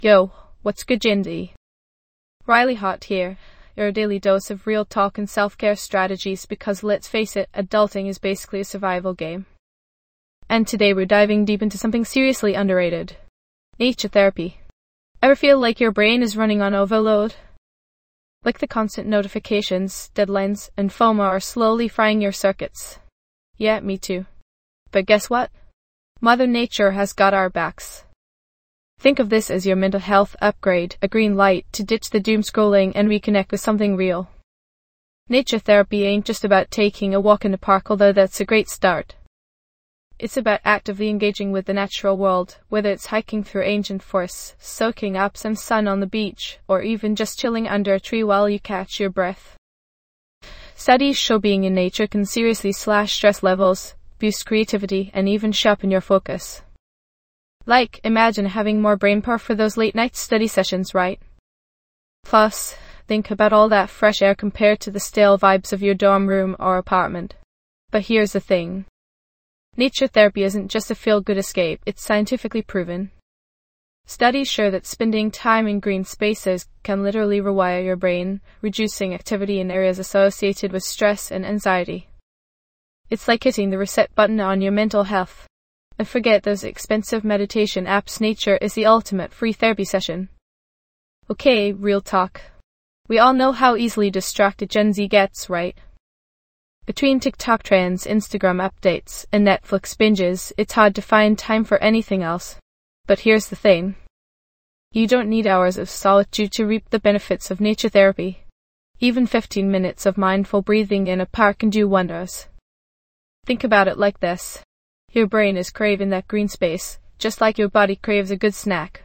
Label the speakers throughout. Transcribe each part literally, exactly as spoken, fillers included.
Speaker 1: Yo, what's good, Gen Z? Riley Hot here, your daily dose of real talk and self-care strategies, because let's face it, adulting is basically a survival game. And today we're diving deep into something seriously underrated. Nature therapy. Ever feel like your brain is running on overload? Like the constant notifications, deadlines, and FOMO are slowly frying your circuits. Yeah, me too. But guess what? Mother Nature has got our backs. Think of this as your mental health upgrade, a green light to ditch the doom scrolling and reconnect with something real. Nature therapy ain't just about taking a walk in the park, although that's a great start. It's about actively engaging with the natural world, whether it's hiking through ancient forests, soaking up some sun on the beach, or even just chilling under a tree while you catch your breath. Studies show being in nature can seriously slash stress levels, boost creativity, and even sharpen your focus. Like, imagine having more brain power for those late night study sessions, right? Plus, think about all that fresh air compared to the stale vibes of your dorm room or apartment. But here's the thing. Nature therapy isn't just a feel-good escape, it's scientifically proven. Studies show that spending time in green spaces can literally rewire your brain, reducing activity in areas associated with stress and anxiety. It's like hitting the reset button on your mental health. And forget those expensive meditation apps, nature is the ultimate free therapy session. Okay, real talk. We all know how easily distracted Gen Z gets, right? Between TikTok trends, Instagram updates, and Netflix binges, it's hard to find time for anything else. But here's the thing. You don't need hours of solitude to reap the benefits of nature therapy. Even fifteen minutes of mindful breathing in a park can do wonders. Think about it like this. Your brain is craving that green space, just like your body craves a good snack.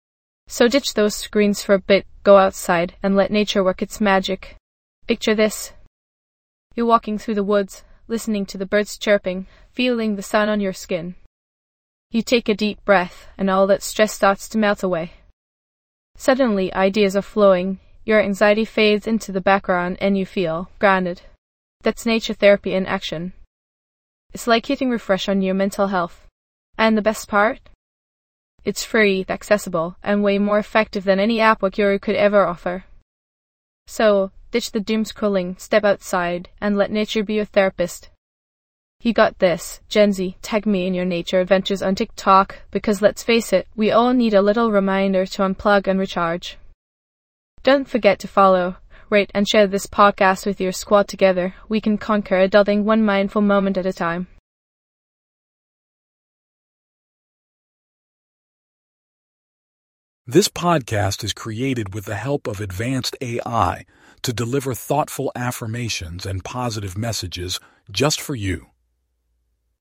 Speaker 1: So ditch those screens for a bit, go outside, and let nature work its magic. Picture this. You're walking through the woods, listening to the birds chirping, feeling the sun on your skin. You take a deep breath, and all that stress starts to melt away. Suddenly, ideas are flowing, your anxiety fades into the background, and you feel grounded. That's nature therapy in action. It's like hitting refresh on your mental health. And the best part? It's free, accessible, and way more effective than any app or guru could ever offer. So, ditch the doom scrolling, step outside, and let nature be your therapist. You got this, Gen Z. Tag me in your nature adventures on TikTok, because let's face it, we all need a little reminder to unplug and recharge. Don't forget to follow, rate, and share this podcast with your squad. Together, we can conquer adulting one mindful moment at a time.
Speaker 2: This podcast is created with the help of advanced A I to deliver thoughtful affirmations and positive messages just for you.